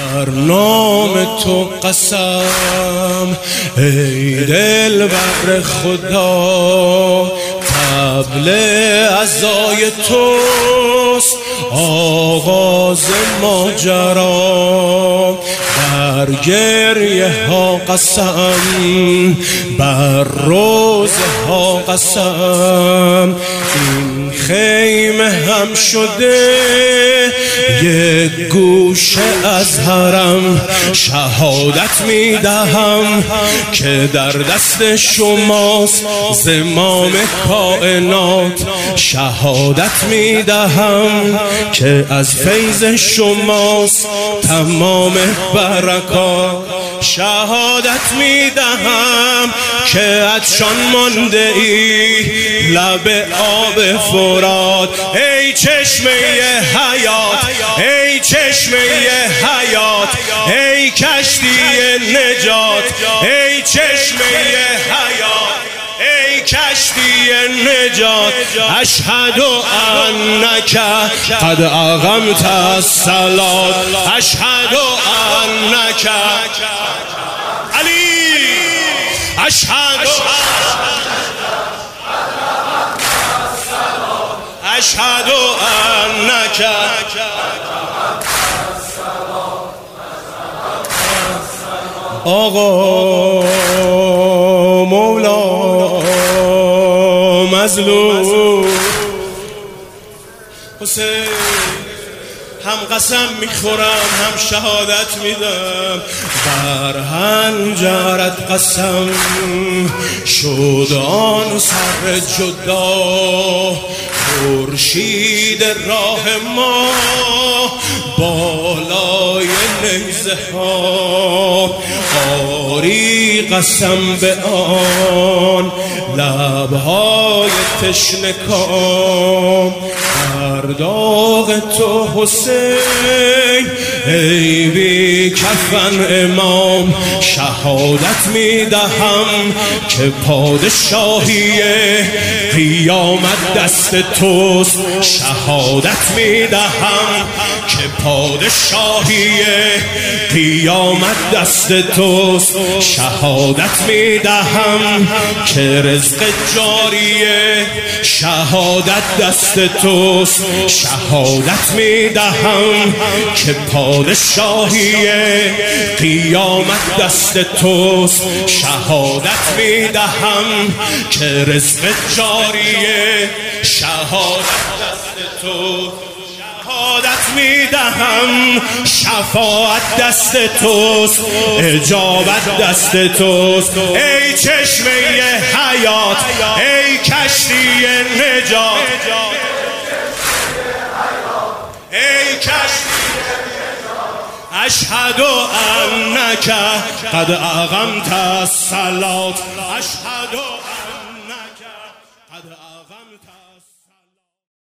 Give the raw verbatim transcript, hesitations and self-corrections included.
بر نام تو قسم ای دلبر خدا، طبل عزای توست آغاز ماجرا. در گریه ها قسم، بر روزه ها قسم، این خیمه هم شده یک گوشه از حرم. شهادت میدهم که در دست شماست زمام کائنات. شهادت میدهم که از فیض شماست تمام برکات. شهادت میدهم که عطشان مانده ای لب آب فرات. ای چشمه حیات، ای چشمه حیات، ای کشتی نجات، ای چشمه حیات، ای کشتی نجات. اشهد انک قد اقمت الصلاة، اشهد انک علی، اشهد اشهد انک آقا مولا مظلوم حسین، هم قسم میخورم هم شهادت میدم. بر حنجرت قسم شد آن سر جدا، خورشید راه ما بالای نیزه ها. آری قسم به آن لبهای تشنه کام، در داغ تو حسین ای بی کفن امام. شهادت میدهم که پادشاهی قیامت دست توست. شهادت میدهم که پادشاهی قیامت دست توست. شهادت میدهم که رزق جاریه شهادت دست توست. شهادت میدهم که پادشاهی قیامت دست توست. شهادت میدهم که رزق جاریه شهادت دست توست. شهادت میدهم شفاعت دست توست، اجابت دست توست. ای چشمه حیات، ای کشتی نجات، ای کشتی نجات. اشهد انک قد اقمت الصلاة، اشهد